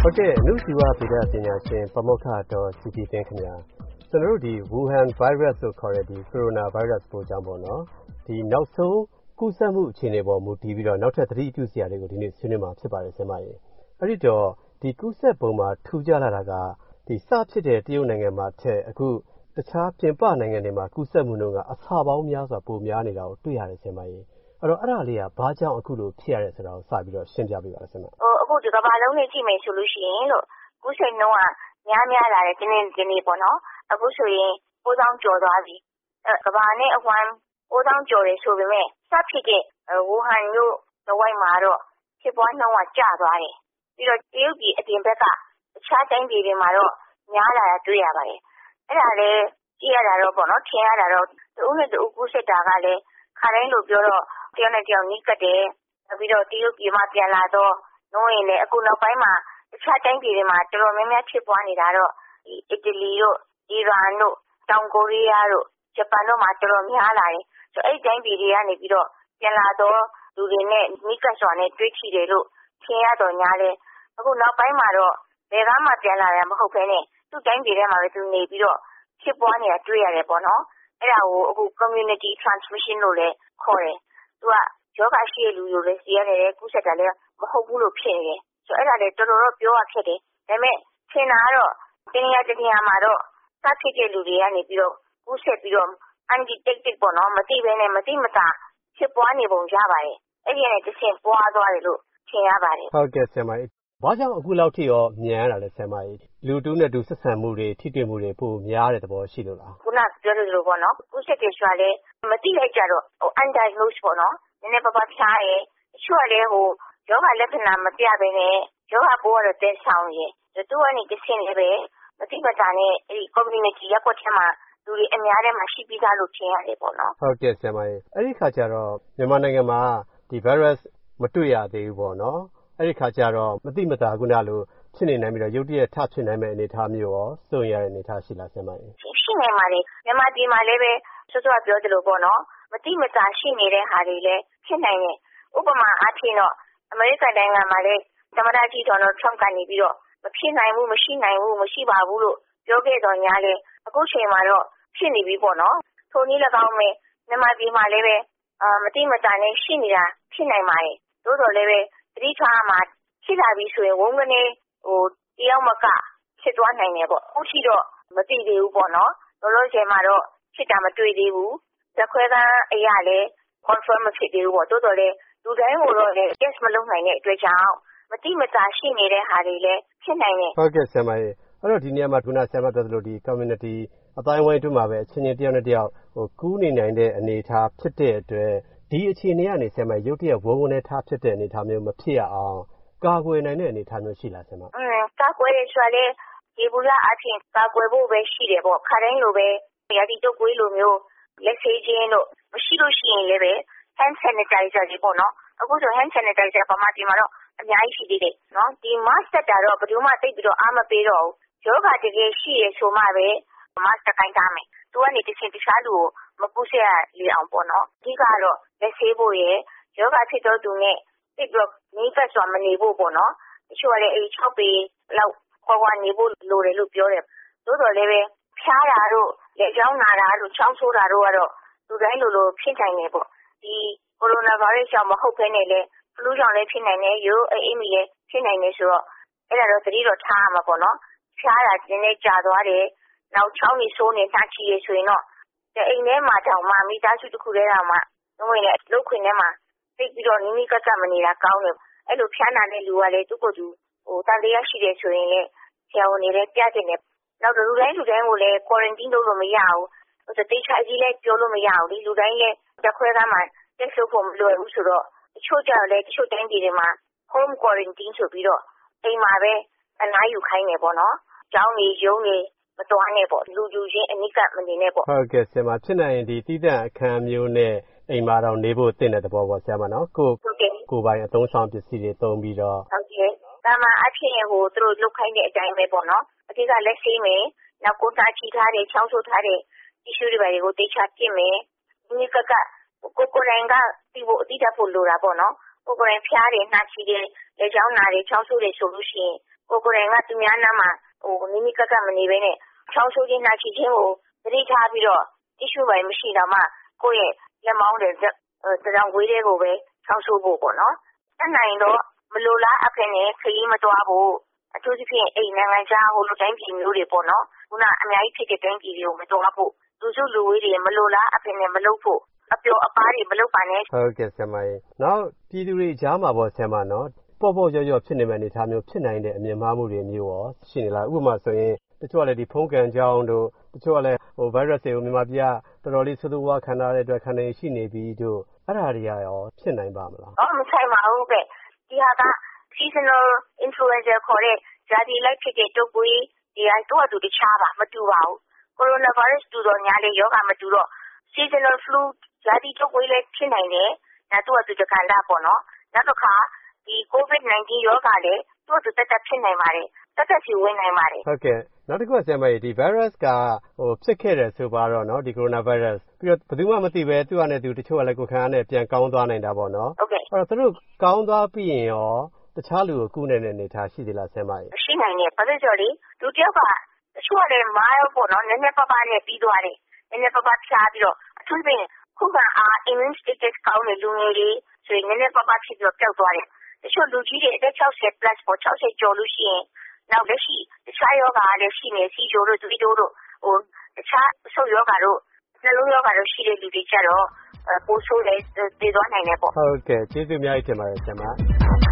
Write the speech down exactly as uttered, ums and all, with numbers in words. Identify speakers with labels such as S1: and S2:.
S1: ဟုတ်ကဲ့အနုစီဝဗေဒပညာရှင်ပမောက္ခတော်စီတီတင်ခင်ဗျာကျွန်တော်တို့ဒီ Wuhan virus လို့ခေါ်တဲ့ဒီ corona virus ပိုးကြောင့်ပေါ့နော်ဒီနောက်ဆုံးကူးစက်မှုအခြေအနေပေါ်မူတည်ပြီးတော့နောက်ထပ်သတိပြုစရာတွေကိုဒီနေ့ဆွေးနွေးမှာဖြစ်ပါတယ်ဆရာမကြီးအဲ့ဒီတော့ဒီကူးစက်ပုံမှာထူးခြားလာတာကဒီစဖြစ်တဲ့တရုတ်နိုင်ငံမှာထက်အခုတခြားပြင်ပနိုင်ငံတွေမှာကူးစက်မှုနှုန်းကအဆပေါင်းများစွာပိုများနေတာကိုတွေ့ရတယ်ဆရာမကြီးအဲ့တော့အဲ့ဒါလေးကဘာကြောင့်အခုလိုဖြစ်ရလဲဆိုတာကိုစပြီးတော့ရှင်းပြပေးပါလားဆရာမ
S2: ဟိုအခုဒီကမ္ဘာလုံးနဲ့ကြည့်မယ်ဆိုလို့ရှိရင်လို့ကူးစက်နှုန်းကများများလာတယ်ဒီနေ့ဒီနေ့ပေါ့နော်အခုဆိုရင်ကိုးသောင်းကျော်သွားပြီအဲကမ္ဘာနဲ့အဝမ်းကိုးသောင်းကျော်တယ်ဆိုပေမဲ့စဖြစ်တဲ့ဝူဟန်မြို့တဝိုက်မှာတော့ဖြစ်ပွားနှုန်းကကျသွားတယ်ပြီးတော့တရုတ်ပြည်အပြင်ဘက်ကအခြားတိုင်းပြည်တွေမှာတော့များလာတာတွေ့ရပါတယ်အဲ့ဒါလည်းကြည့်ရတာတော့ပေါ့နော်ထင်ရတာတော့တဦးနဲ့တဦးကူးစက်တာကလည်းခါတိုင်းလိုပြောတော့တယောက်နဲ့တယောက်နီးကပ်တယ်ပြီးတော့တရုတ်ပြည်မှာပြန်လာတော့နှုန်းရင်လည်းအခုနောက်ပိုင်းမှာတခြားတိုင်းပြည်တွေမှာတော်တော်များများဖြစ်ပွားနေတာတော့ဒီအီတလီတို့အီရန်တို့တောင်ကိုရီးယားတို့ဂျပန်တို့မှာတော်တော်များလာတယ်ဆိုအဲ့ဒီတိုင်းပြည်တွေကနေပြီးတော့ပြန်လာတော့လူတွေနဲ့နီးကပ်စွာနဲ့တွေ့ထိတယ်လို့ထင်ရတော့ညာလဲအခုနောက်ပိုင်းမှာတော့ဘယ်ကမှပြန်လာရမဟုတ်ဘဲနဲ့သူ့တိုင်းပြည်ထဲမှာပဲသူနေပြီးတော့ဖြစ်ပွားနေတာတွေ့ရတယ်ပေါ့နော်အဲ့ဒါကိုအခု community transmission လို့လည်းခေါ်တယ်သူကယောဂရှိတဲ့လူတွေလည်းစီရတယ်ကူးစက်တာလည်းမဟုတ်ဘူးလို့ဖြစ်နေတယ်ဆိုအဲ့ဒါလည်းတော်တော်တော့ပြောရဖြစ်တယ်ဒါပေမဲ့ထင်တာကတော့တနည်းအားဖြင့်မှာတော့စဖြစ်တဲ့လူတွေကနေပြီးတော့ကူးစက်ပြီးတော့ undetected ပေါ့နော်မသိဘဲနဲ့မသိမသာဖြစ်ပွားနေပုံရပါတယ်အဲ့ဒီကနေတစ်ဆင့်ပွားသွားတယ်လို့ထင်ရပါတယ်
S1: ဟုတ်ကဲ့ဆရာမကြီးဘာကြောင့်အခုလောက်ထိရောမြန်ရတာလဲဆရာမကြီးလူတူးနဲ့တူဆက်ဆံမှုတွေထိတွေ့မှုတွေပိုများတဲ့သဘောရှိလို့လား
S2: ခုနပြောလို့လို့ပေါ့နော်ကူးစက်တယ်ဆိုတာလည်းမသိလိုက်ကြတော့ဟို undiagnosed ပေါ့နော်နည်းနည်းပါးပါးဖျားရဲတချို့ကလည်းဟိုယောဂလက္ခဏာမပြဘဲနဲ့ယောဂပိုးကတော့တဲဆောင်ရဲသူကနေတစ်ဆင့်လည်းပဲမသိမသာနဲ့အဲ့ဒီ community ရပ်ကွက်ထဲမှာလူတွေအများထဲမှာရှိပြီးသားလို့ထင်ရတယ်ပေါ့နော်
S1: ဟုတ်ကဲ့ဆရာမကြီးအဲ့ဒီခါကျတော့မြန်မာနိုင်ငံမှာဒီ virus မတွေ့ရသေးဘူးပေါ့နော်အဲ့ဒီခါကျတော့မသိမသာခုနလိုဖြစ်နေနိုင်ပြီးတော့ရုတ်တရက်ထဖြစ်နိုင်မဲ့အနေအထားမျိုးရောစိုးရတဲ့အနေအထားရှိလားဆရာမကြီး
S2: ရှိနေမှာလေမြန်မာပြည်မှာလည်းပဲစောစောပြောသလိုပေါ့နော်မသိမသာရှိနေတဲ့ဟာတွေလည်းဖြစ်နိုင်တယ်ဥပမာအားဖြင့်တော့အမေရိကန်နိုင်ငံမှာလည်းသမ္မတကြီးဒေါ်နယ်ထရမ့်ကနေပြီးတော့မဖြစ်နိုင်ဘူးမရှိနိုင်ဘူးမရှိပါဘူးလို့ပြောခဲ့တော့ညာလေအခုချိန်မှာတော့ဖြစ်နေပြီပေါ့နော်ထိုနည်း၎င်းပဲမြန်မာပြည်မှာလည်းပဲအာမတိမတာနဲ့ရှိနေတာဖြစ်နိုင်ပါတယ်သို့တော်လည်းပဲသတိထားမှာဖြစ်လာပြီဆိုရင်ဝုန်းကနေဟိုတယောက်မကဖြစ်သွားနိုင်တယ်ပေါ့အခုထိတော့မသိသေးဘူးပေါ့နော်လောလောဆယ်မှာတော့ဖြစ်တာမတွေ့သေးဘူးဇက်ခွဲကန်းအရာလည်း confirm မဖြစ်သေးဘူးပေါ့တိုးတော်လည်းလူတိုင်းကိုတော့လည်း test မလုပ်နိုင်တဲ့အတွက်ကြောင့်မတိမတာရှိနေတဲ့ဟာတွေလည်းဖြစ်နိုင်တယ်
S1: ဟုတ်ကဲ့ဆရာမကြီးအဲ့တော့ဒီနေရာမှာခုနဆရာမပြောသလိုဒီ community အတိုင်းဝိုင်းတို့မှာပဲအချင်းချင်းတယောက်နဲ့တယောက်ဟိုကူးနေနိုင်တဲ့အနေအထားဖြစ်တဲ့အတွက်ဒီအခြေအနေကနေဆရာမရုတ်တရက်ဝုန်းဝုန်းနဲ့ထားဖြစ်တဲ့အနေအထားမျိုးမဖြစ်ရအောင်ကာကွယ်နိုင်တဲ့အနေအထားမျိုးရှိလားဆရာမ
S2: อืมကာကွယ်ရဆိုလေဒီဘူလာအချင်းကာကွယ်ဖို့ပဲရှိတယ်ပေါ့ခါတိုင်းလိုပဲရာဒီတုပ်ကွေးလိုမျိုးလက်ဆေးခြင်းတို့မရှိလို့ရှိရင်လည်းပဲ hand sanitizer တွေပေါ့နော်အခုဆို hand sanitizer ပမာဒီမှာတော့အများကြီးရှိသေးတယ်နော်ဒီ mask တက်တာတော့ဘယ်သူမှသိပြီးတော့အားမပေးတော့ဘူးယောဂတကယ်ရှိရဆိုမှပဲ mask တက်တိုင်းထားမယ်သူကနေတစ်ချင်းတခြားလူကိုမကူးစက်ရလေအောင်ပေါ့နော်အဓိကတော့လက်ဆေးဖို့ရယ်ယောဂဖြစ်တော့သူနဲ့တိတ်တော့နီးပတ်စွာမနေဖို့ပေါ့နော်တချို့ကလည်းအဲဒီ၆ပေလောက်ခွာခွာနေဖို့လိုတယ်လို့ပြောတယ်သို့တော်လည်းပဲဖျားတာတို့လက်ကြောင်းနာတာတို့ချောင်းဆိုးတာတို့ကတော့လူတိုင်းလိုလိုဖြစ်နိုင်တယ်ပေါ့ဒီကိုရိုနာဗိုင်းရပ်စ်ကြောင့်မဟုတ်ဘဲနဲ့လည်းဖလူးကြောင့်လည်းဖြစ်နိုင်တယ်ရိုးအေးမီလည်းဖြစ်နိုင်တယ်ဆိုတော့အဲ့ဒါတော့သတိတော့ထားရမှာပေါ့နော်ဖျားတာနည်းနည်းကြာသွားတယ်နောက်ချောင်းနေဆိုးနေနှာချီရဆိုရင်တော့အိမ်ထဲမှာတောင်မှမိသားစုတစ်ခုတည်းတောင်မှဝင်လေလုတ်ခွင်ထဲမှာသိပြီးတော့နီးနီးကပ်ကပ်မနေတာကောင်းတယ်အဲ့လိုဖျားနာတဲ့လူကလည်းသူ့ကိုယ်သူဟိုတန်တရားရှိတယ်ဆိုရင်လည်းဆရာဝန်တွေလည်းပြတင်တယ်နောက်လူတိုင်းလူတိုင်းကိုလည်း quarantine လုပ်လို့မရဘူးဟိုတိတ်ချကြီးလည်းပြောလို့မရဘူးဒီလူတိုင်းလည်းတစ်ခွဲကမှတက်ဆုပ်ဖို့မလွယ်ဘူးဆိုတော့တချို့ကြတော့လည်းတချို့တိုင်းပြည်တွေမှာ home quarantine ဆိုပြီးတော့အိမ်မှာပဲအနားယူခိုင်းနေပေါ့နော်ကျောင်းကြီးရုံးကြီးမတော်နဲ့ပေါ့လူလူချင်းအနိကမနေနဲ့ပေါ့
S1: ဟုတ်ကဲ့ဆရာမဖြစ်နိုင်ရင်ဒီတည်တံ့အခန်းမျိုးနဲ့အိမ်မှာတော့နေဖို့တင့်တဲ့သဘောပေါ့ဆရာမနော်ကိုကိုပိုင်အသုံးဆောင်ပစ္စည်းတွေသုံးပြီးတော့
S2: ဟုတ်ကဲ့ဒါမှအဖြစ်ဟိုသူတို့လုတ်ခိုင်းတဲ့အတိုင်းပဲပေါ့နော်အဓိကလက်ဆေးမယ်နောက်ကိုသားချီထားတယ်ချောင်းဆိုးထားတယ်တီရှူတွေပါတွေကိုတိတ်ချပြစ်မယ်ဒီကကကိုကိုရိုင်းကပြီးဖို့အတိတ်ဖို့လိုတာပေါ့နော်ကိုကိုရိုင်းဖျားတယ်နှာချီတယ်လက်ချောင်းနာတယ်ချောင်းဆိုးတယ်ဆိုလို့ရှိရင်ကိုကိုယ်တိုင်ကသူများနားမှာဟိုမိမိကက်ကမနေဘဲနဲ့ချောင်းဆိုးခြင်းနှာချီခြင်းကိုသတိထားပြီးတော့တ िश ူပိုင်မရှိတော့မှကိုယ့်ရဲ့လက်မောင်းတွေတောင်ခွေးတွေကိုပဲချောင်းဆိုးဖို့ပေါ့နော်။တက်နိုင်တော့မလိုလားအပ်နဲ့ခရီးမသွားဖို့အထူးသဖြင့်အိမ်နိုင်ငံခြားဟိုလိုတိုင်းပြည်မျိုးတွေပေါ့နော်။ခုနအများကြီးဖြစ်တဲ့တိုင်းပြည်တွေကိုမသွားဖို့လူစုလူဝေးတွေမလိုလားအပ်နဲ့မလုပ်ဖို့အပျော်အပါးတွေမလုပ်ပါနဲ့
S1: ဟုတ်ကဲ့ဆရာမကြီးနောက်ပြည်သူတွေကြားမှာပေါ့ဆရာမနော်ပေါ့ပေါ့ရော့ရော့ဖြစ်နေမဲ့အနေအထားမျိုးဖြစ်နိုင်တဲ့အမြင်မှားမှုတွေမျိုးရောရှိနေလားဥပမာဆိုရင်တချို့ကလည်းဒီဖုန်းကန်ကြောင်းတို့တချို့ကလည်းဟို virus တွေကိုမြန်မာပြည်ကတော်တော်လေးဆိုးဆိုးဝါးခံရတဲ့အတွက်ခံနေရှိနေပြီးတို့အဲ့ဒါတွေကရောဖြစ်နိုင်ပါမလား
S2: အော်မဆိုင်ပါဘူးပဲဒီဟာက seasonal influenza ခေါ်တဲ့ဇာတိလိုက်ဖြစ်တဲ့တုပ်ကွေးဒီဟာတော့အတူတခြားပါမတူပါဘူး coronavirus တူတော့ညာလေယောဂမတူတော့ seasonal flu ဇာတိတုပ်ကွေးလည်းဖြစ်နိုင်တယ်ဒါတော့အတူတခါလာပေါ့နော်နောက်တစ်ခါဒီ covid nineteen ယောဂလည်းသူ့အတူတက်တက်ဖြစ်နိုင်ပါတယ်တက်တက်စီဝင်နိုင်ပါတယ်
S1: ဟုတ်ကဲ့နောက်တစ်ခုဆရာမကြီးဒီ virus ကဟိုဖြစ်ခဲ့တယ်ဆိုပါတော့เนาะဒီ coronavirus ပြီးတော့ဘယ်သူမှမသိပဲသူ့အနေနဲ့သူတချို့ကလည်းကိုယ်ခံအားနဲ့ပြန်ကောင်းသွားနိုင်တာပေါ့เนาะ
S2: ဟုတ်ကဲ့
S1: အဲ့တော့သူတို့ကောင်းသွားပြီးရင်ရောတခြားလူကိုကူးနိုင်တဲ့အနေအထားရှိသေးလားဆရာမကြီး
S2: ရှိနိုင်တယ်ဘာလို့ဆိုလေလူတယောက်ကတချို့ကလည်း mild ပေါ့เนาะနည်းနည်းပါးပါးနဲ့ပြီးသွားတယ်နည်းနည်းပါးပါးဖြားပြီးတော့အထူးသဖြင့်ခုခံအား immune status ကောင်းတဲ့လူငယ်တွေဆိုရင်နည်းနည်းပါးပါးဖြစ်ပြီးတော့ပျောက်သွားတယ်တချို့လူကြီးတွေအသက်sixty plus ပေါ့sixtyကျော်လို့ရှိရင်နောက်လက်ရှိတခြားယောဂါလည်းရှိနေစီချိုတို့သွေးတိုးတို့ဟိုတခြားအဆုတ်ယောဂါတို့နှလုံးယောဂါတို့ရှိတဲ့လူတွေကြတော့ပိုဆိုးလေတည်သွားနိုင်တယ်ပေါ့
S1: ဟုတ်ကဲ့ကျေးဇူးအများကြီးတင်ပါတယ်ဆရာမ